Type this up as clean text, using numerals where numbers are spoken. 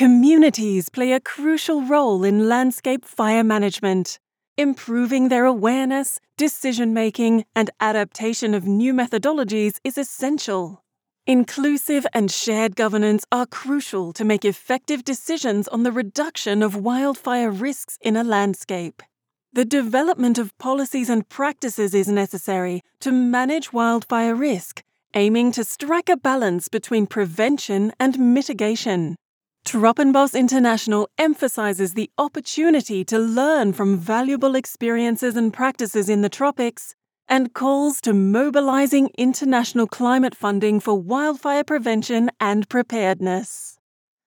Communities play a crucial role in landscape fire management. Improving their awareness, decision-making, and adaptation of new methodologies is essential. Inclusive and shared governance are crucial to make effective decisions on the reduction of wildfire risks in a landscape. The development of policies and practices is necessary to manage wildfire risk, aiming to strike a balance between prevention and mitigation. Troppenbos International emphasizes the opportunity to learn from valuable experiences and practices in the tropics and calls to mobilizing international climate funding for wildfire prevention and preparedness.